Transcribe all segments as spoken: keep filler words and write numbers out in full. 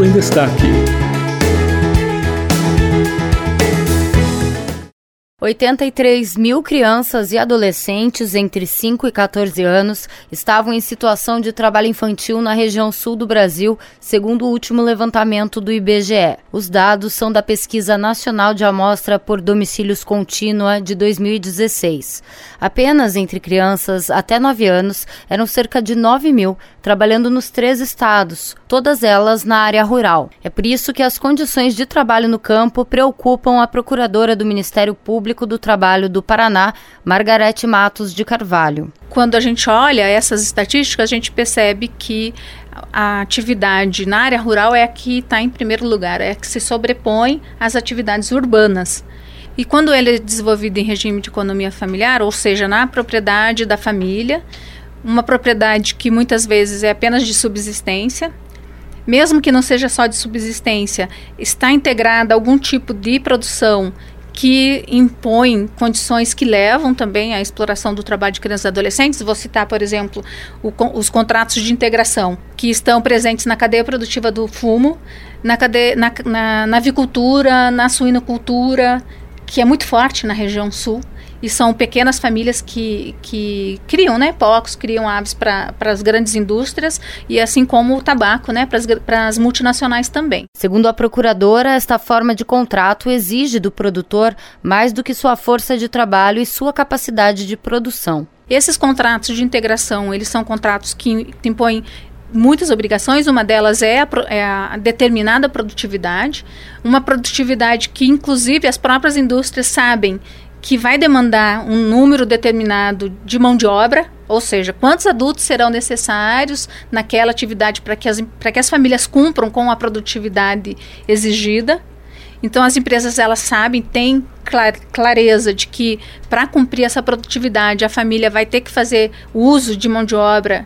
em Destaque. oitenta e três mil crianças e adolescentes entre cinco e quatorze anos estavam em situação de trabalho infantil na região sul do Brasil, segundo o último levantamento do I B G E. Os dados são da Pesquisa Nacional de Amostra por Domicílios Contínua de dois mil e dezesseis. Apenas entre crianças até nove anos eram cerca de nove mil, trabalhando nos três estados, todas elas na área rural. É por isso que as condições de trabalho no campo preocupam a procuradora do Ministério Público do Trabalho do Paraná, Margarete Matos de Carvalho. Quando a gente olha essas estatísticas, a gente percebe que a atividade na área rural é a que está em primeiro lugar, é a que se sobrepõe às atividades urbanas. E quando ele é desenvolvido em regime de economia familiar, ou seja, na propriedade da família, uma propriedade que muitas vezes é apenas de subsistência, mesmo que não seja só de subsistência, está integrada a algum tipo de produção que impõe condições que levam também à exploração do trabalho de crianças e adolescentes. Vou citar, por exemplo, o, os contratos de integração, que estão presentes na cadeia produtiva do fumo, na, cadeia, na, na, na avicultura, na suinocultura, que é muito forte na região sul. E são pequenas famílias que, que criam, né, porcos, criam aves para as grandes indústrias e assim como o tabaco, né, para as multinacionais também. Segundo a procuradora, esta forma de contrato exige do produtor mais do que sua força de trabalho e sua capacidade de produção. Esses contratos de integração, eles são contratos que impõem muitas obrigações, uma delas é a, é a determinada produtividade, uma produtividade que inclusive as próprias indústrias sabem que vai demandar um número determinado de mão de obra, ou seja, quantos adultos serão necessários naquela atividade para que as, para que as famílias cumpram com a produtividade exigida. Então, as empresas, elas sabem, têm clareza de que para cumprir essa produtividade, a família vai ter que fazer uso de mão de obra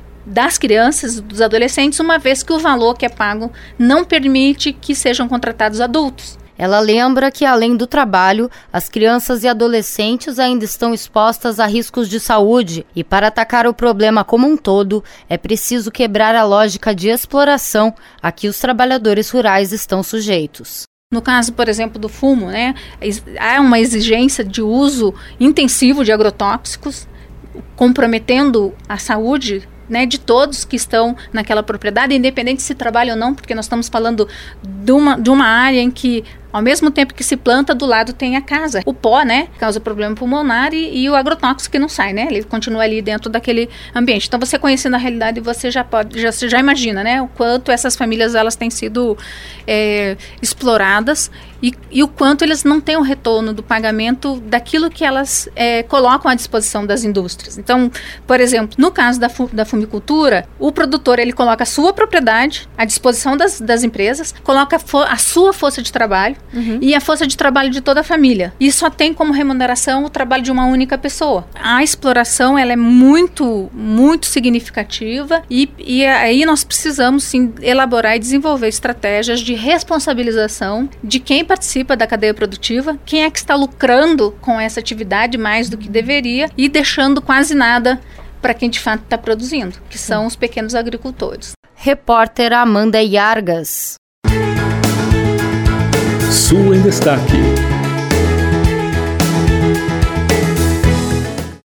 das crianças, dos adolescentes, uma vez que o valor que é pago não permite que sejam contratados adultos. Ela lembra que, além do trabalho, as crianças e adolescentes ainda estão expostas a riscos de saúde e, para atacar o problema como um todo, é preciso quebrar a lógica de exploração a que os trabalhadores rurais estão sujeitos. No caso, por exemplo, do fumo, né, há uma exigência de uso intensivo de agrotóxicos, comprometendo a saúde, né, de todos que estão naquela propriedade, independente se trabalham ou não, porque nós estamos falando de uma, de uma área em que, ao mesmo tempo que se planta, do lado tem a casa. O pó, né, causa problema pulmonar e, e o agrotóxico que não sai, né, ele continua ali dentro daquele ambiente. Então, você conhecendo a realidade, você já pode, já, já imagina, né, o quanto essas famílias, elas têm sido é, exploradas e, e o quanto eles não têm o retorno do pagamento daquilo que elas é, colocam à disposição das indústrias. Então, por exemplo, no caso da, fu- da fumicultura, o produtor, ele coloca a sua propriedade à disposição das, das empresas, coloca a, fo- a sua força de trabalho, Uhum. e a força de trabalho de toda a família. E só tem como remuneração o trabalho de uma única pessoa. A exploração, ela é muito, muito significativa e, e aí nós precisamos, sim, elaborar e desenvolver estratégias de responsabilização de quem participa da cadeia produtiva, quem é que está lucrando com essa atividade mais do que deveria e deixando quase nada para quem de fato está produzindo, que são os pequenos agricultores. Repórter Amanda Yargas. Sul em Destaque.